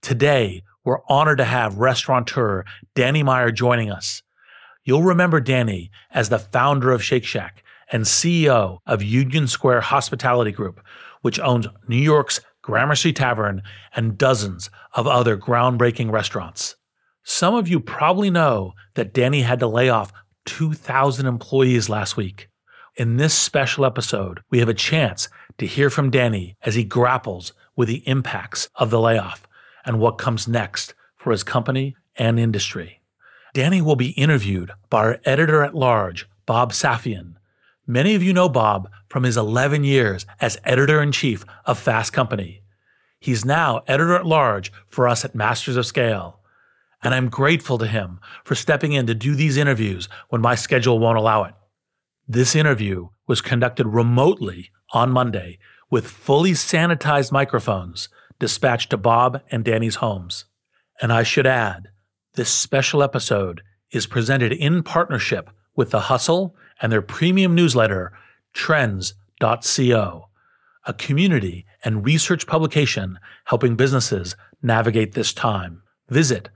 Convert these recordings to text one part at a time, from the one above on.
Today, we're honored to have restaurateur Danny Meyer joining us. You'll remember Danny as the founder of Shake Shack and CEO of Union Square Hospitality Group, which owns New York's Gramercy Tavern and dozens of other groundbreaking restaurants. Some of you probably know that Danny had to lay off 2,000 employees last week. In this special episode, we have a chance to hear from Danny as he grapples with the impacts of the layoff and what comes next for his company and industry. Danny will be interviewed by our editor-at-large, Bob Safian. Many of you know Bob from his 11 years as editor-in-chief of Fast Company. He's now editor-at-large for us at Masters of Scale. And I'm grateful to him for stepping in to do these interviews when my schedule won't allow it. This interview was conducted remotely on Monday with fully sanitized microphones dispatched to Bob and Danny's homes. And I should add, this special episode is presented in partnership with The Hustle and their premium newsletter, Trends.co, a community and research publication helping businesses navigate this time. Visit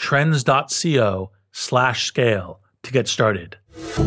Trends.co/scale to get started.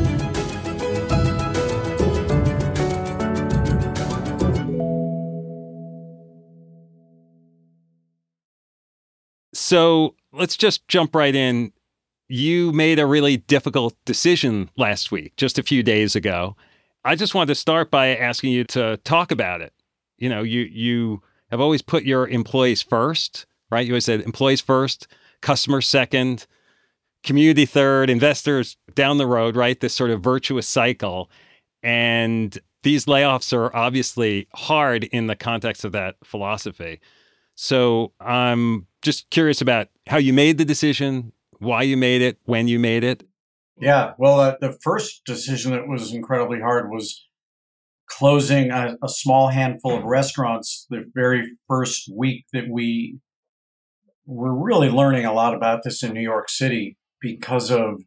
So let's just jump right in. You made a really difficult decision last week, just a few days ago. I just wanted to start by asking you to talk about it. You know, you have always put your employees first, right? You always said employees first, customers second, community third, investors down the road, right? This sort of virtuous cycle. And these layoffs are obviously hard in the context of that philosophy. So I'm just curious about how you made the decision, why you made it, when you made it. Yeah, well, the first decision that was incredibly hard was closing a small handful of restaurants the very first week that we were really learning a lot about this in New York City because of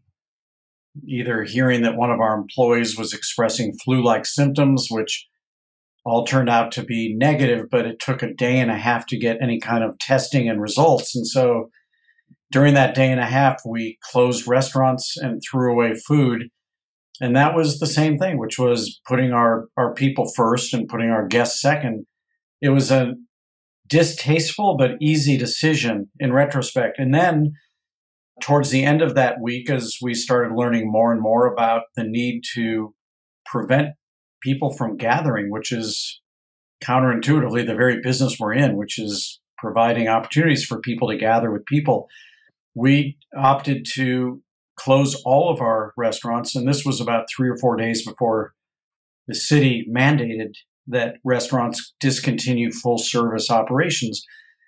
either hearing that one of our employees was expressing flu-like symptoms, which all turned out to be negative, but it took a day and a half to get any kind of testing and results. And so during that day and a half, we closed restaurants and threw away food. And that was the same thing, which was putting our people first and putting our guests second. It was a distasteful but easy decision in retrospect. And then towards the end of that week, as we started learning more and more about the need to prevent people from gathering, which is counterintuitively the very business we're in, which is providing opportunities for people to gather with people, we opted to close all of our restaurants. And this was about 3 or 4 days before the city mandated that restaurants discontinue full service operations.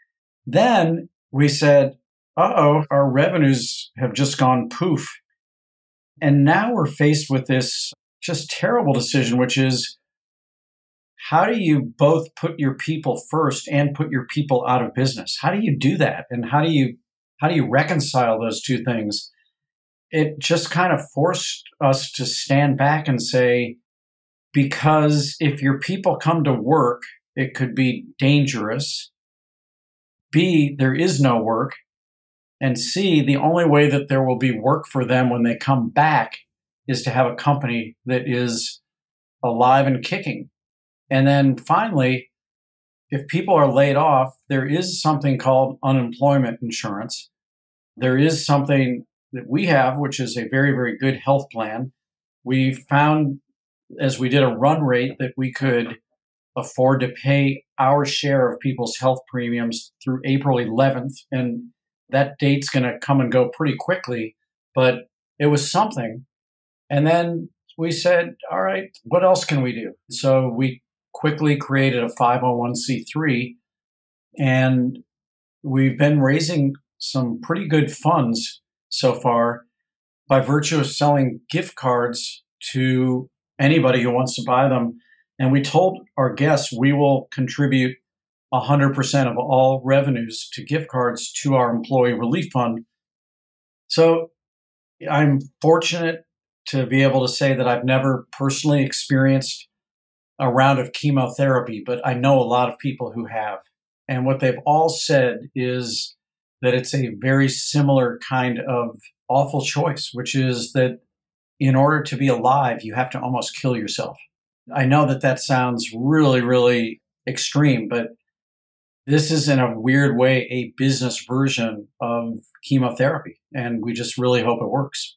Then we said, our revenues have just gone poof. And now we're faced with this just terrible decision, which is how do you both put your people first and put your people out of business? How do you do that? And how do you reconcile those two things? It just kind of forced us to stand back and say, because if your people come to work, it could be dangerous. B, there is no work. And C, the only way that there will be work for them when they come back is to have a company that is alive and kicking. And then finally, if people are laid off, there is something called unemployment insurance. There is something that we have, which is a very, very good health plan. We found, as we did a run rate, that we could afford to pay our share of people's health premiums through April 11th. And that date's going to come and go pretty quickly, but it was something. And then we said, all right, what else can we do? So we quickly created a 501c3, and we've been raising some pretty good funds so far by virtue of selling gift cards to anybody who wants to buy them. And we told our guests we will contribute 100% of all revenues to gift cards to our employee relief fund. So I'm fortunate to be able to say that I've never personally experienced a round of chemotherapy, but I know a lot of people who have. And what they've all said is that it's a very similar kind of awful choice, which is that in order to be alive, you have to almost kill yourself. I know that that sounds really, really extreme, but this is in a weird way a business version of chemotherapy, and we just really hope it works.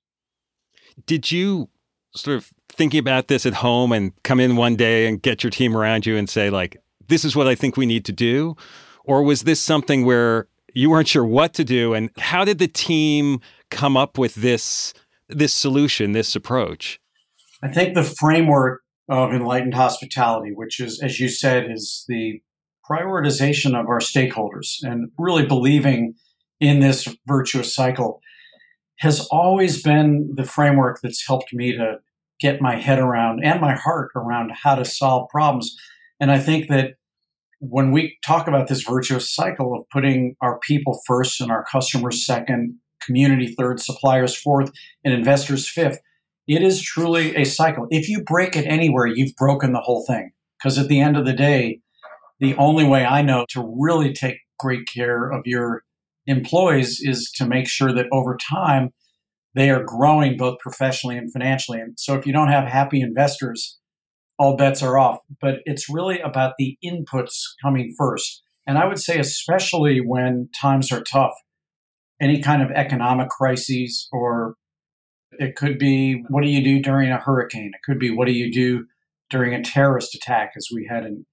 Did you sort of thinking about this at home and come in one day and get your team around you and say, like, this is what I think we need to do? Or was this something where you weren't sure what to do? And how did the team come up with this solution, this approach? I think the framework of Enlightened Hospitality, which is, as you said, is the prioritization of our stakeholders and really believing in this virtuous cycle, has always been the framework that's helped me to get my head around and my heart around how to solve problems. And I think that when we talk about this virtuous cycle of putting our people first and our customers second, community third, suppliers fourth, and investors fifth, it is truly a cycle. If you break it anywhere, you've broken the whole thing. Because at the end of the day, the only way I know to really take great care of your employees is to make sure that over time they are growing both professionally and financially. And so if you don't have happy investors, all bets are off. But it's really about the inputs coming first. And I would say, especially when times are tough, any kind of economic crises, or it could be, what do you do during a hurricane? It could be, what do you do during a terrorist attack, as we had in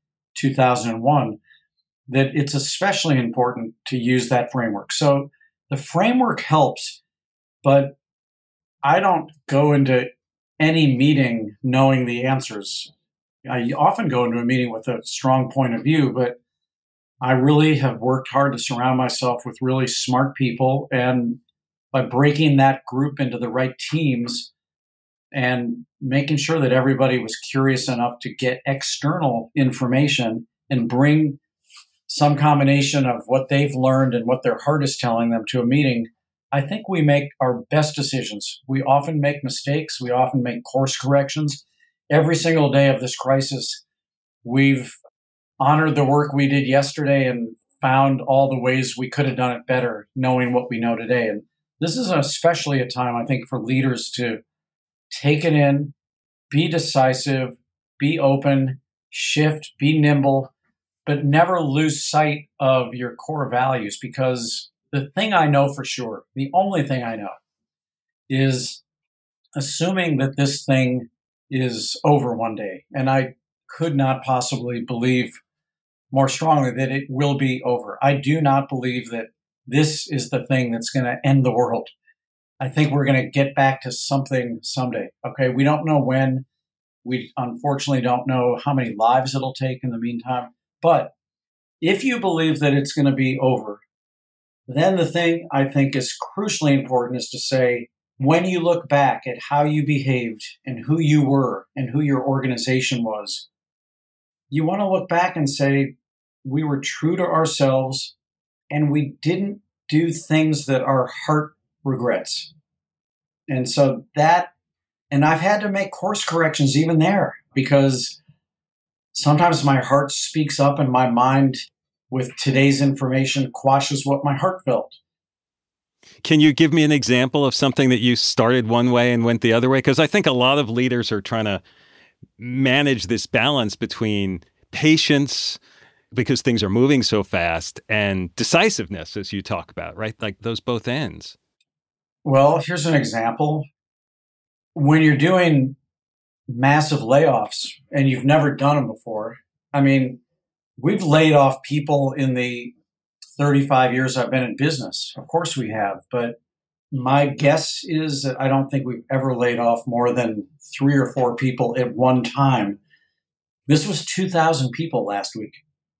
2001, that it's especially important to use that framework. So the framework helps, but I don't go into any meeting knowing the answers. I often go into a meeting with a strong point of view, but I really have worked hard to surround myself with really smart people. And by breaking that group into the right teams and making sure that everybody was curious enough to get external information and bring some combination of what they've learned and what their heart is telling them to a meeting, I think we make our best decisions. We often make mistakes. We often make course corrections. Every single day of this crisis, we've honored the work we did yesterday and found all the ways we could have done it better, knowing what we know today. And this is especially a time, I think, for leaders to take it in, be decisive, be open, shift, be nimble, but never lose sight of your core values. Because the thing I know for sure, the only thing I know, is assuming that this thing is over one day. And I could not possibly believe more strongly that it will be over. I do not believe that this is the thing that's going to end the world. I think we're going to get back to something someday. Okay, we don't know when. We unfortunately don't know how many lives it'll take in the meantime. But if you believe that it's going to be over, then the thing I think is crucially important is to say, when you look back at how you behaved and who you were and who your organization was, you want to look back and say, we were true to ourselves and we didn't do things that our heart regrets. And so that, and I've had to make course corrections even there, because sometimes my heart speaks up and my mind with today's information quashes what my heart felt. Can you give me an example of something that you started one way and went the other way? Because I think a lot of leaders are trying to manage this balance between patience, because things are moving so fast, and decisiveness, as you talk about, right? Like those both ends. Well, here's an example. When you're doing massive layoffs and you've never done them before, I mean, we've laid off people in the 35 years I've been in business. Of course we have, but my guess is that I don't think we've ever laid off more than 3 or 4 people at one time. This was 2,000 people last week.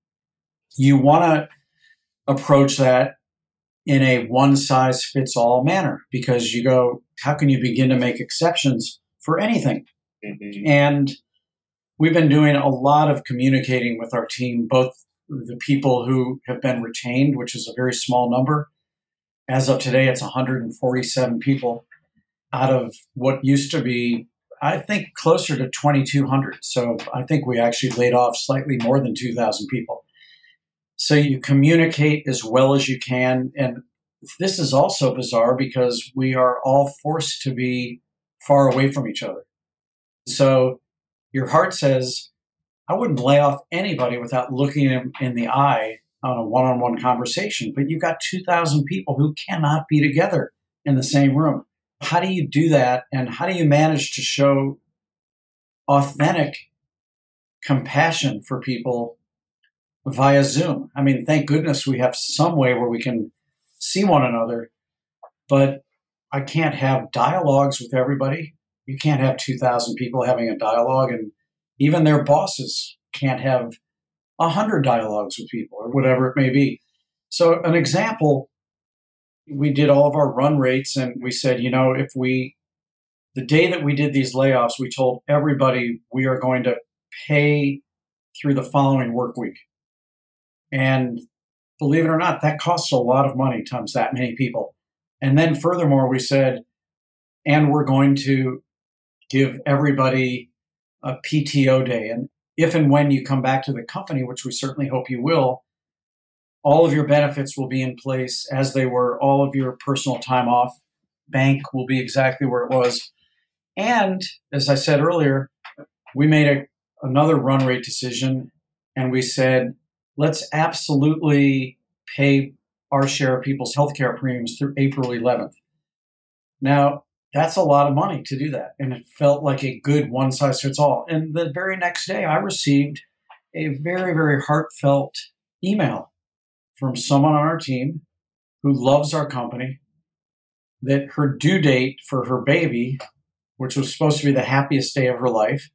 You want to approach that in a one-size-fits-all manner, because you go, how can you begin to make exceptions for anything? Mm-hmm. And we've been doing a lot of communicating with our team, both the people who have been retained, which is a very small number. As of today, it's 147 people out of what used to be, I think, closer to 2,200. So I think we actually laid off slightly more than 2,000 people. So you communicate as well as you can. And this is also bizarre because we are all forced to be far away from each other. So your heart says, I wouldn't lay off anybody without looking him in the eye on a one-on-one conversation. But you've got 2,000 people who cannot be together in the same room. How do you do that? And how do you manage to show authentic compassion for people via Zoom? I mean, thank goodness we have some way where we can see one another, but I can't have dialogues with everybody. You can't have 2,000 people having a dialogue, and even their bosses can't have 100 dialogues with people or whatever it may be. So an example, we did all of our run rates and we said, the day that we did these layoffs, we told everybody we are going to pay through the following work week. And believe it or not, that costs a lot of money times that many people. And then furthermore, we said, and we're going to give everybody a PTO day. And if and when you come back to the company, which we certainly hope you will, all of your benefits will be in place as they were. All of your personal time off, bank will be exactly where it was. And as I said earlier, we made another run rate decision, and we said, let's absolutely pay our share of people's healthcare premiums through April 11th. Now, that's a lot of money to do that. And it felt like a good one-size-fits-all. And the very next day, I received a very, very heartfelt email from someone on our team who loves our company, that her due date for her baby, which was supposed to be the happiest day of her life,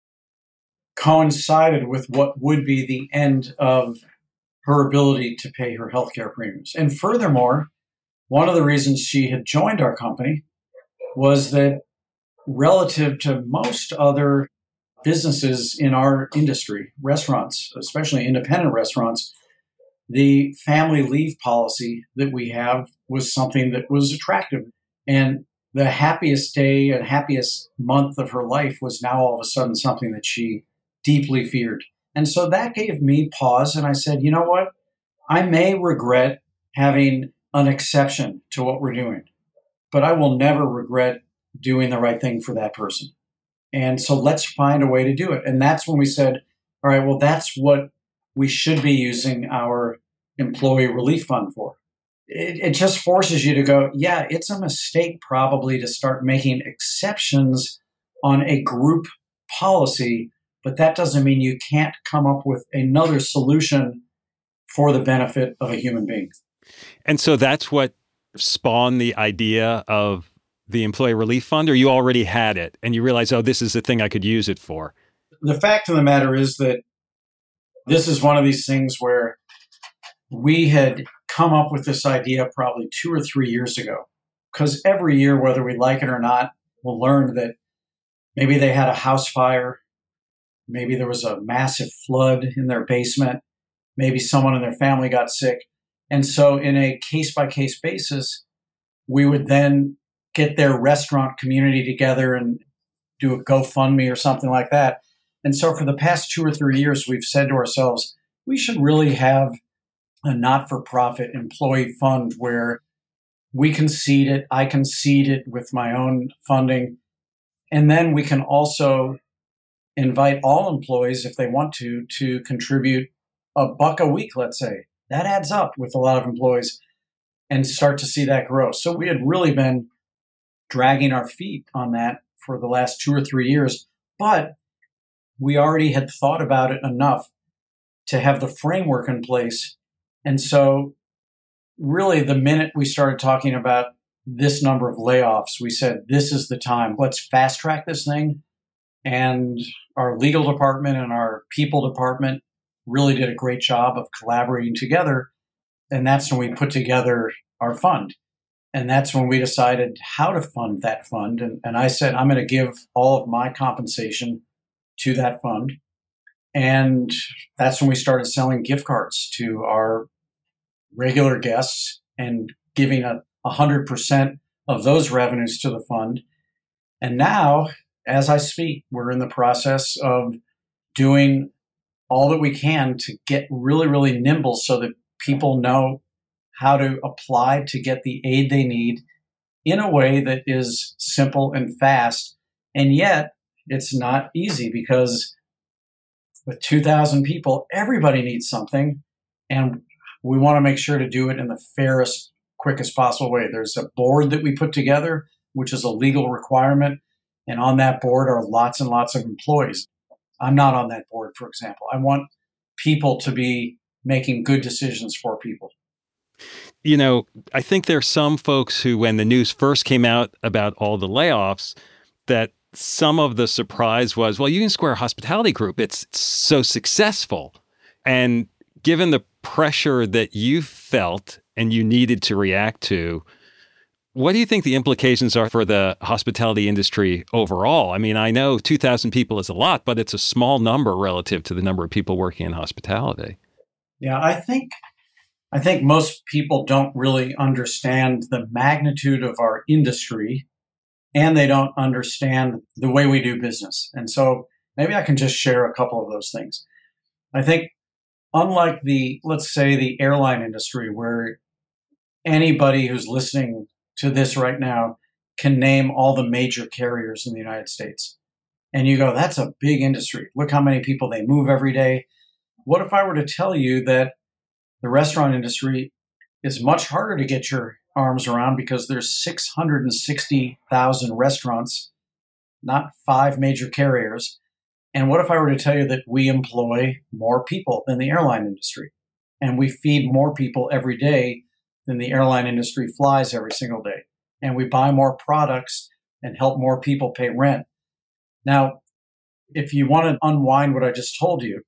coincided with what would be the end of her ability to pay her healthcare premiums. And furthermore, one of the reasons she had joined our company was that relative to most other businesses in our industry, restaurants, especially independent restaurants, the family leave policy that we have was something that was attractive. And the happiest day and happiest month of her life was now all of a sudden something that she deeply feared. And so that gave me pause. And I said, you know what? I may regret having an exception to what we're doing, but I will never regret doing the right thing for that person. And so let's find a way to do it. And that's when we said, all right, well, that's what we should be using our employee relief fund for. It just forces you to go, yeah, it's a mistake probably to start making exceptions on a group policy, but that doesn't mean you can't come up with another solution for the benefit of a human being. And so that's what spawned the idea of the employee relief fund, or you already had it and you realized, oh, this is the thing I could use it for? The fact of the matter is that this is one of these things where we had come up with this idea probably 2 or 3 years ago, because every year, whether we like it or not, we'll learn that maybe they had a house fire, maybe there was a massive flood in their basement, maybe someone in their family got sick. And so in a case-by-case basis, we would then get their restaurant community together and do a GoFundMe or something like that. And so for the past 2 or 3 years, we've said to ourselves, we should really have a not-for-profit employee fund where we can seed it, I can seed it with my own funding, and then we can also invite all employees, if they want to contribute $1 a week, let's say. That adds up with a lot of employees, and start to see that grow. So we had really been dragging our feet on that for the last 2 or 3 years, but we already had thought about it enough to have the framework in place. And so really the minute we started talking about this number of layoffs, we said, this is the time. Let's fast track this thing. And our legal department and our people department really did a great job of collaborating together. And that's when we put together our fund. And that's when we decided how to fund that fund. And I said, I'm going to give all of my compensation to that fund. And that's when we started selling gift cards to our regular guests and giving 100% of those revenues to the fund. And now, as I speak, we're in the process of doing all that we can to get really, really nimble so that people know how to apply to get the aid they need in a way that is simple and fast. And yet it's not easy because with 2,000 people, everybody needs something. And we want to make sure to do it in the fairest, quickest possible way. There's a board that we put together, which is a legal requirement. And on that board are lots and lots of employees. I'm not on that board, for example. I want people to be making good decisions for people. You know, I think there's some folks who, when the news first came out about all the layoffs, that some of the surprise was, well, Union Square Hospitality Group, it's so successful. And given the pressure that you felt and you needed to react to, what do you think the implications are for the hospitality industry overall? I mean, I know 2,000 people is a lot, but it's a small number relative to the number of people working in hospitality. Yeah, I think most people don't really understand the magnitude of our industry, and they don't understand the way we do business. And so maybe I can just share a couple of those things. I think unlike let's say the airline industry, where anybody who's listening to this right now can name all the major carriers in the United States. And you go, that's a big industry. Look how many people they move every day. What if I were to tell you that the restaurant industry is much harder to get your arms around because there's 660,000 restaurants, not 5 major carriers. And what if I were to tell you that we employ more people than the airline industry, and we feed more people every day than the airline industry flies every single day, and we buy more products and help more people pay rent? Now, if you want to unwind what I just told you,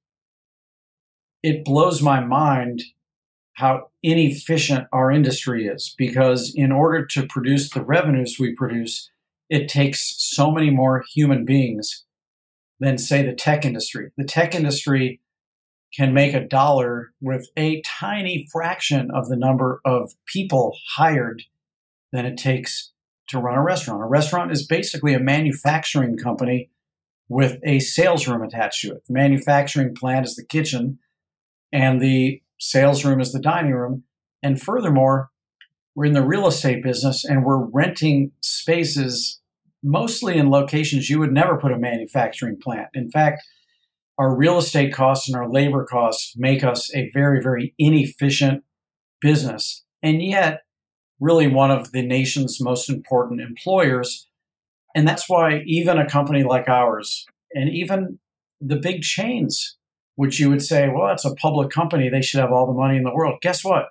it blows my mind how inefficient our industry is, because in order to produce the revenues we produce, it takes so many more human beings than, say, the tech industry. The tech industry can make $1 with a tiny fraction of the number of people hired than it takes to run a restaurant. A restaurant is basically a manufacturing company with a sales room attached to it. The manufacturing plant is the kitchen, and the sales room is the dining room. And furthermore, we're in the real estate business, and we're renting spaces mostly in locations you would never put a manufacturing plant. In fact, our real estate costs and our labor costs make us a very, very inefficient business, and yet really one of the nation's most important employers. And that's why even a company like ours, and even the big chains, which you would say, well, it's a public company, they should have all the money in the world. Guess what?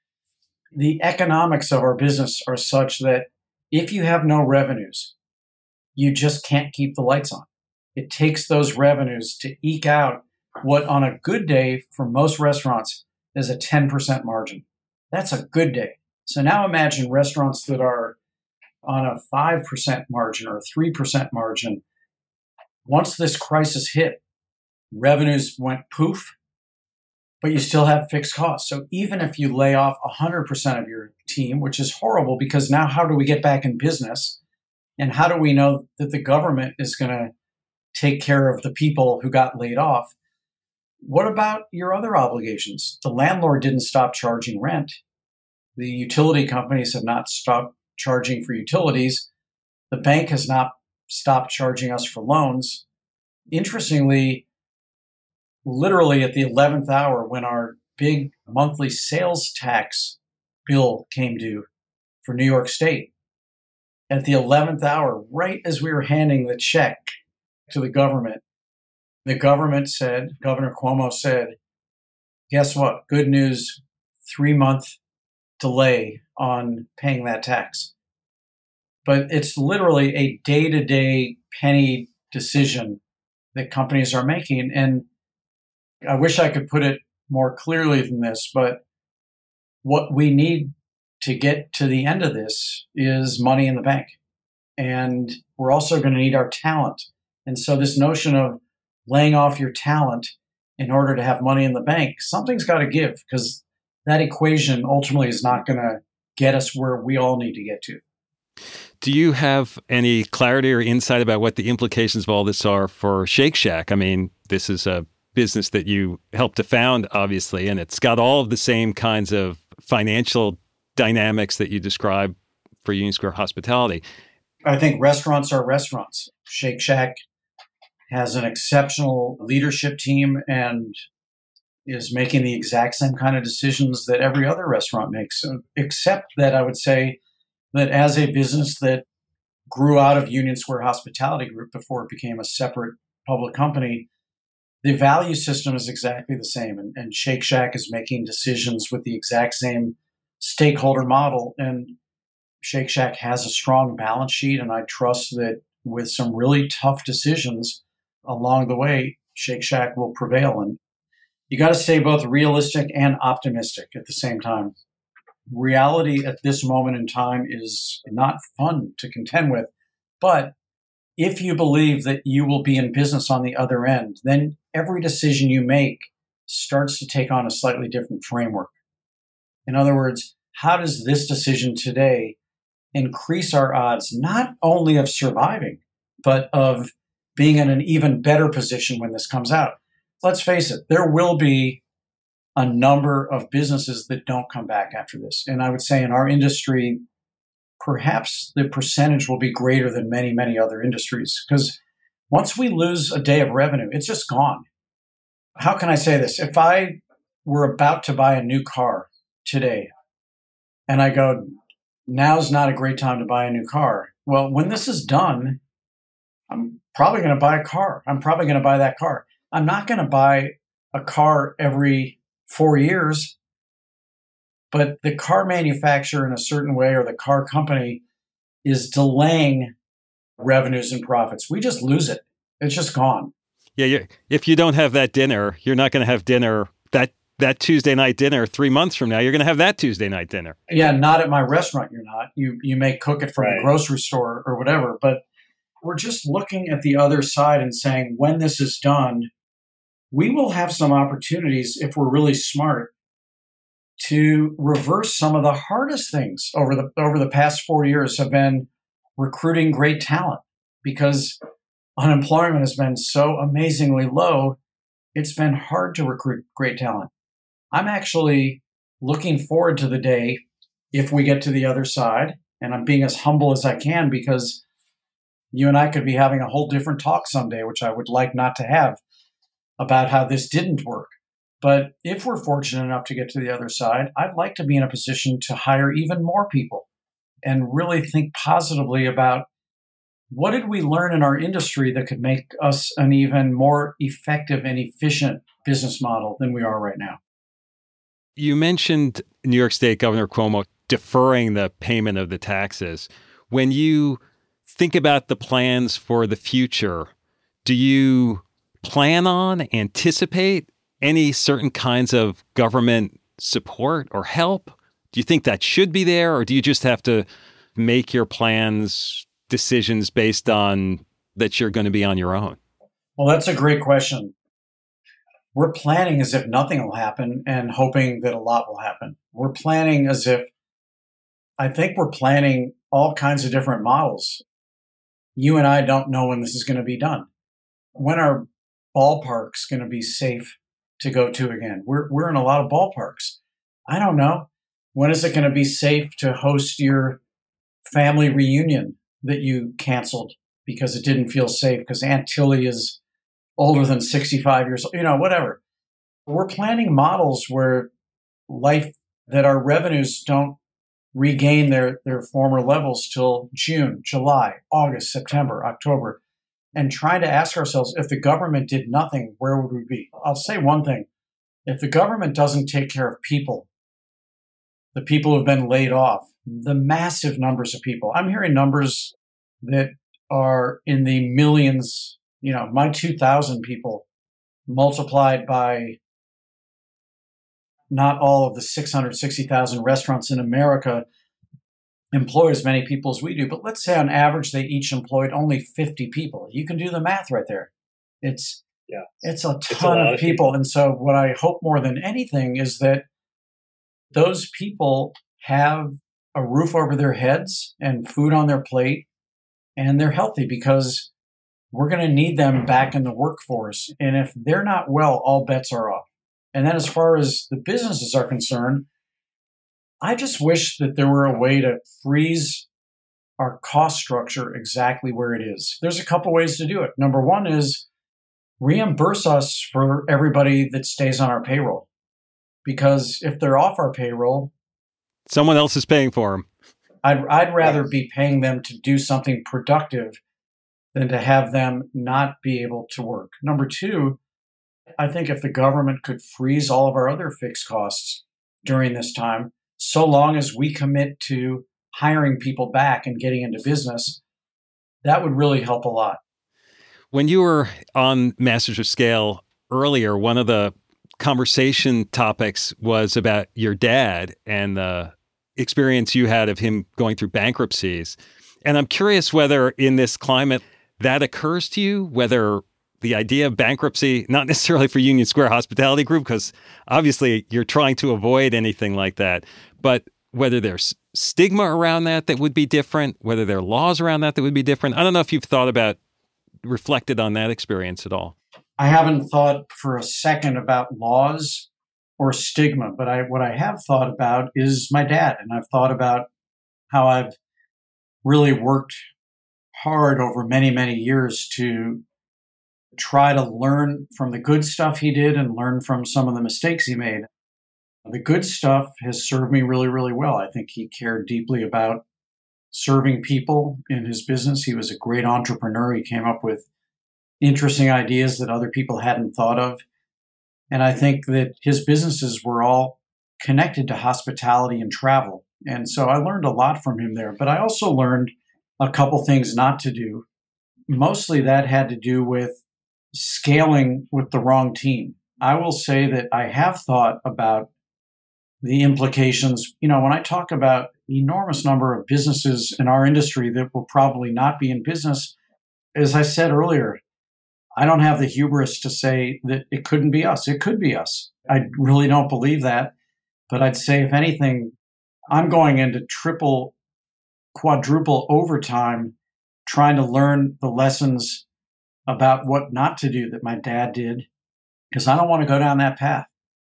The economics of our business are such that if you have no revenues, you just can't keep the lights on. It takes those revenues to eke out what on a good day for most restaurants is a 10% margin. That's a good day. So now imagine restaurants that are on a 5% margin or a 3% margin. Once this crisis hit, revenues went poof, but you still have fixed costs. So even if you lay off 100% of your team, which is horrible, because now how do we get back in business? And how do we know that the government is going to take care of the people who got laid off? What about your other obligations? The landlord didn't stop charging rent. The utility companies have not stopped charging for utilities. The bank has not stopped charging us for loans. Interestingly, literally at the 11th hour, when our big monthly sales tax bill came due for New York State, at the 11th hour, right as we were handing the check to the government said, Governor Cuomo said, guess what? Good news, 3-month delay on paying that tax. But it's literally a day-to-day penny decision that companies are making. And I wish I could put it more clearly than this, but what we need to get to the end of this is money in the bank. And we're also going to need our talent. And so this notion of laying off your talent in order to have money in the bank, something's got to give, because that equation ultimately is not going to get us where we all need to get to. Do you have any clarity or insight about what the implications of all this are for Shake Shack? I mean, this is a business that you helped to found, obviously, and it's got all of the same kinds of financial dynamics that you describe for Union Square Hospitality. I think restaurants are restaurants. Shake Shack has an exceptional leadership team and is making the exact same kind of decisions that every other restaurant makes, except that I would say that as a business that grew out of Union Square Hospitality Group before it became a separate public company, the value system is exactly the same. And Shake Shack is making decisions with the exact same stakeholder model. And Shake Shack has a strong balance sheet. And I trust that with some really tough decisions along the way, Shake Shack will prevail. And you got to stay both realistic and optimistic at the same time. Reality at this moment in time is not fun to contend with, but if you believe that you will be in business on the other end, then every decision you make starts to take on a slightly different framework. In other words, how does this decision today increase our odds not only of surviving, but of being in an even better position when this comes out? Let's face it, there will be a number of businesses that don't come back after this. And I would say in our industry, perhaps the percentage will be greater than many, many other industries. Because once we lose a day of revenue, it's just gone. How can I say this? If I were about to buy a new car today and I go, now's not a great time to buy a new car. Well, when this is done, I'm probably going to buy a car. I'm probably going to buy that car. I'm not going to buy a car every 4 years, but the car manufacturer in a certain way or the car company is delaying revenues and profits. We just lose it. It's just gone. Yeah, if you don't have that dinner, you're not going to have dinner, that Tuesday night dinner 3 months from now. You're going to have that Tuesday night dinner. Yeah, not at my restaurant, you're not. You may cook it from the grocery store or whatever, but we're just looking at the other side and saying, when this is done, we will have some opportunities, if we're really smart, to reverse some of the hardest things over the past 4 years have been recruiting great talent, because unemployment has been so amazingly low. It's been hard to recruit great talent. I'm actually looking forward to the day if we get to the other side, and I'm being as humble as I can because you and I could be having a whole different talk someday, which I would like not to have, about how this didn't work. But if we're fortunate enough to get to the other side, I'd like to be in a position to hire even more people and really think positively about what did we learn in our industry that could make us an even more effective and efficient business model than we are right now. You mentioned New York State Governor Cuomo deferring the payment of the taxes. When you think about the plans for the future, do you plan on, anticipate any certain kinds of government support or help? Do you think that should be there, or do you just have to make your plans, decisions based on that you're going to be on your own? Well, that's a great question. We're planning as if nothing will happen and hoping that a lot will happen. We're planning as if, I think we're planning all kinds of different models. You and I don't know when this is going to be done. When are ballparks going to be safe to go to again? We're in a lot of ballparks. I don't know. When is it going to be safe to host your family reunion that you canceled because it didn't feel safe because Aunt Tilly is older than 65 years old, whatever. We're planning models where that our revenues don't regain their former levels till June, July, August, September, October, and trying to ask ourselves, if the government did nothing, where would we be? I'll say one thing. If the government doesn't take care of people, the people who've been laid off, the massive numbers of people, I'm hearing numbers that are in the millions. My 2,000 people multiplied by not all of the 660,000 restaurants in America employ as many people as we do. But let's say on average, they each employed only 50 people. You can do the math right there. It's a ton of people. And so what I hope more than anything is that those people have a roof over their heads and food on their plate, and they're healthy, because we're going to need them back in the workforce. And if they're not well, all bets are off. And then as far as the businesses are concerned, I just wish that there were a way to freeze our cost structure exactly where it is. There's a couple ways to do it. Number one is reimburse us for everybody that stays on our payroll. Because if they're off our payroll, someone else is paying for them. I'd rather be paying them to do something productive than to have them not be able to work. Number two, I think if the government could freeze all of our other fixed costs during this time, so long as we commit to hiring people back and getting into business, that would really help a lot. When you were on Masters of Scale earlier, one of the conversation topics was about your dad and the experience you had of him going through bankruptcies. And I'm curious whether in this climate that occurs to you, whether the idea of bankruptcy, not necessarily for Union Square Hospitality Group, because obviously you're trying to avoid anything like that, but whether there's stigma around that would be different, whether there are laws around that would be different. I don't know if you've thought about, reflected on that experience at all. I haven't thought for a second about laws or stigma, but what I have thought about is my dad. And I've thought about how I've really worked hard over many, many years to try to learn from the good stuff he did and learn from some of the mistakes he made. The good stuff has served me really, really well. I think he cared deeply about serving people in his business. He was a great entrepreneur. He came up with interesting ideas that other people hadn't thought of. And I think that his businesses were all connected to hospitality and travel. And so I learned a lot from him there. But I also learned a couple things not to do. Mostly that had to do with scaling with the wrong team. I will say that I have thought about the implications. When I talk about the enormous number of businesses in our industry that will probably not be in business, as I said earlier, I don't have the hubris to say that it couldn't be us. It could be us. I really don't believe that. But I'd say, if anything, I'm going into triple, quadruple overtime trying to learn the lessons about what not to do that my dad did, because I don't want to go down that path.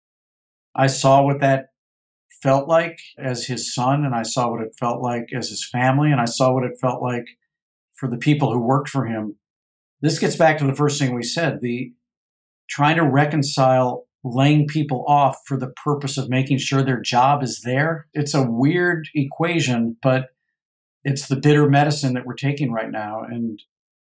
I saw what that felt like as his son, and I saw what it felt like as his family, and I saw what it felt like for the people who worked for him. This gets back to the first thing we said, the trying to reconcile laying people off for the purpose of making sure their job is there. It's a weird equation, but it's the bitter medicine that we're taking right now. And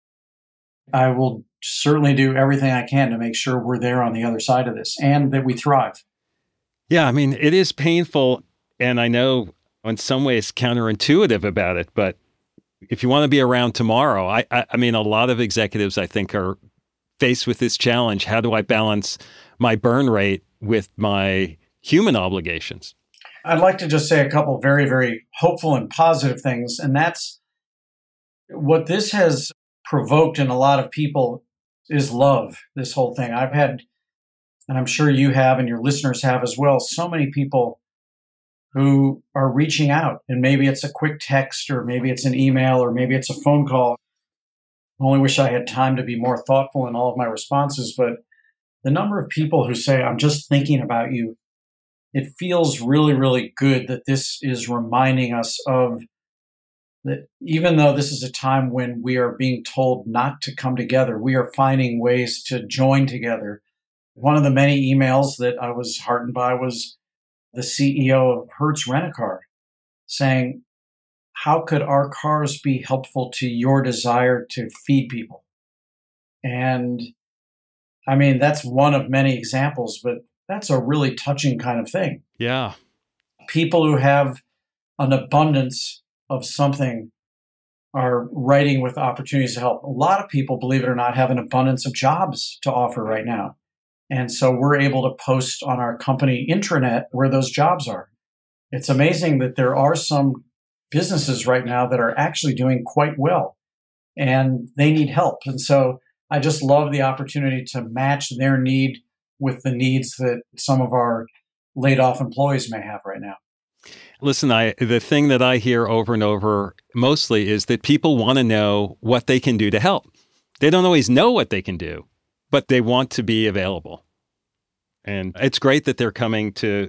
I will certainly do everything I can to make sure we're there on the other side of this and that we thrive. Yeah, I mean, it is painful, and I know in some ways counterintuitive about it, but if you want to be around tomorrow, I mean, a lot of executives, I think, are faced with this challenge. How do I balance my burn rate with my human obligations? I'd like to just say a couple of very, very hopeful and positive things, and that's what this has provoked in a lot of people is love, this whole thing. I've had, and I'm sure you have and your listeners have as well, so many people who are reaching out, and maybe it's a quick text or maybe it's an email or maybe it's a phone call. I only wish I had time to be more thoughtful in all of my responses, but the number of people who say, I'm just thinking about you, it feels really, really good that this is reminding us of that even though this is a time when we are being told not to come together, we are finding ways to join together. One of the many emails that I was heartened by was the CEO of Hertz Rent-A-Car saying, how could our cars be helpful to your desire to feed people? And I mean, that's one of many examples, but that's a really touching kind of thing. Yeah. People who have an abundance of something are writing with opportunities to help. A lot of people, believe it or not, have an abundance of jobs to offer right now. And so we're able to post on our company intranet where those jobs are. It's amazing that there are some businesses right now that are actually doing quite well and they need help. And so I just love the opportunity to match their need with the needs that some of our laid off employees may have right now. Listen, the thing that I hear over and over mostly is that people want to know what they can do to help. They don't always know what they can do, but they want to be available. And it's great that they're coming to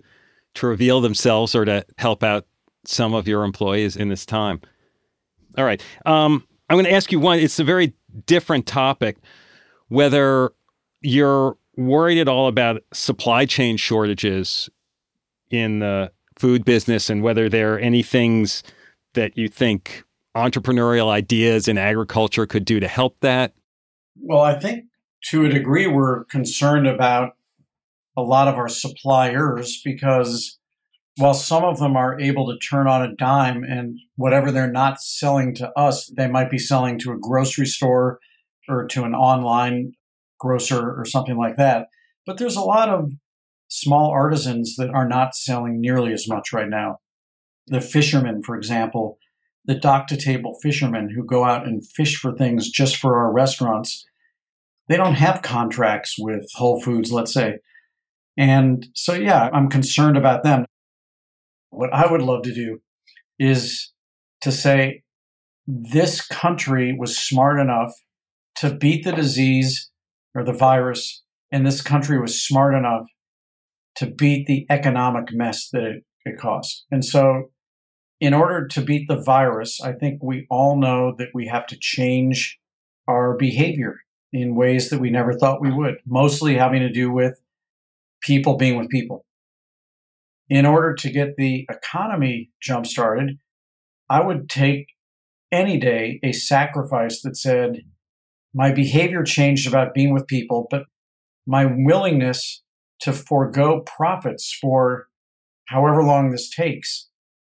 to reveal themselves or to help out some of your employees in this time. All right. I'm going to ask you one. It's a very different topic, whether you're worried at all about supply chain shortages in the food business and whether there are any things that you think entrepreneurial ideas in agriculture could do to help that. Well, I think to a degree we're concerned about a lot of our suppliers because while some of them are able to turn on a dime and whatever they're not selling to us, they might be selling to a grocery store or to an online grocer or something like that. But there's a lot of small artisans that are not selling nearly as much right now. The fishermen, for example, the dock-to-table fishermen who go out and fish for things just for our restaurants, they don't have contracts with Whole Foods, let's say. And so, yeah, I'm concerned about them. What I would love to do is to say this country was smart enough to beat the disease or the virus, and this country was smart enough to beat the economic mess that it caused. And so in order to beat the virus, I think we all know that we have to change our behavior in ways that we never thought we would, mostly having to do with people being with people. In order to get the economy jump-started, I would take any day a sacrifice that said, my behavior changed about being with people, but my willingness to forego profits for however long this takes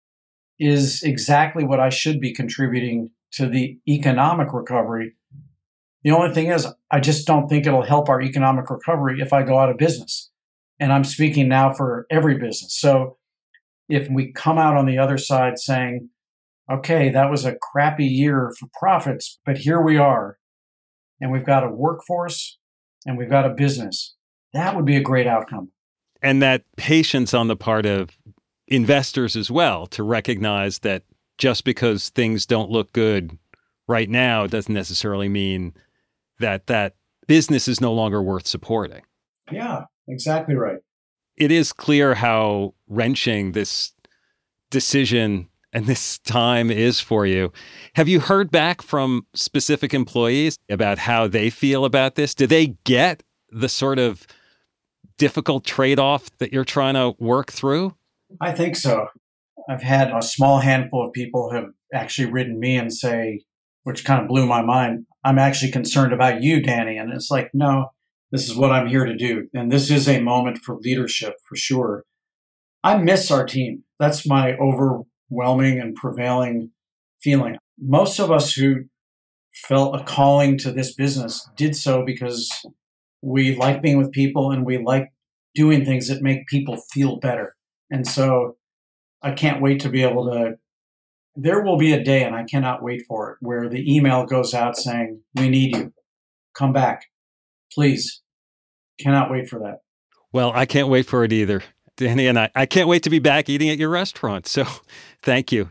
is exactly what I should be contributing to the economic recovery. The only thing is, I just don't think it'll help our economic recovery if I go out of business. And I'm speaking now for every business. So if we come out on the other side saying, okay, that was a crappy year for profits, but here we are, and we've got a workforce and we've got a business, that would be a great outcome. And that patience on the part of investors as well, to recognize that just because things don't look good right now doesn't necessarily mean that that business is no longer worth supporting. Yeah, exactly right. It is clear how wrenching this decision and this time is for you. Have you heard back from specific employees about how they feel about this? Do they get the sort of difficult trade-off that you're trying to work through? I think so. I've had a small handful of people have actually written me and say, which kind of blew my mind, I'm actually concerned about you, Danny. And it's like, no, this is what I'm here to do. And this is a moment for leadership, for sure. I miss our team. That's my overwhelming and prevailing feeling. Most of us who felt a calling to this business did so because we like being with people and we like doing things that make people feel better. And so I can't wait to be able to, there will be a day, and I cannot wait for it, where the email goes out saying, we need you. Come back. Please. Cannot wait for that. Well, I can't wait for it either, Danny, and I can't wait to be back eating at your restaurant. So thank you.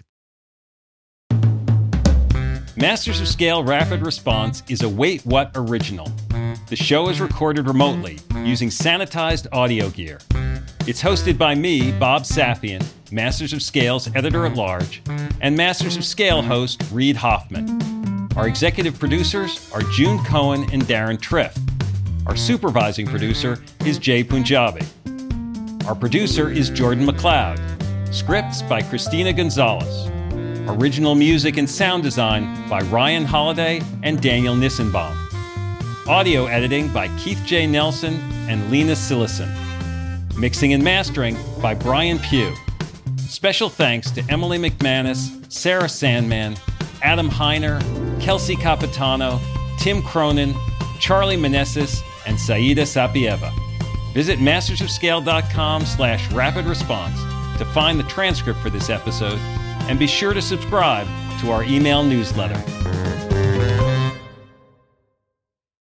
Masters of Scale Rapid Response is a Wait What original. The show is recorded remotely using sanitized audio gear. It's hosted by me, Bob Safian, Masters of Scale's editor-at-large, and Masters of Scale host Reid Hoffman. Our executive producers are June Cohen and Darren Triff. Our supervising producer is Jay Punjabi. Our producer is Jordan McLeod. Scripts by Christina Gonzalez. Original music and sound design by Ryan Holiday and Daniel Nissenbaum. Audio editing by Keith J. Nelson and Lena Sillison. Mixing and mastering by Brian Pugh. Special thanks to Emily McManus, Sarah Sandman, Adam Heiner, Kelsey Capitano, Tim Cronin, Charlie Meneses, and Saida Sapieva. Visit mastersofscale.com/rapid response to find the transcript for this episode, and be sure to subscribe to our email newsletter.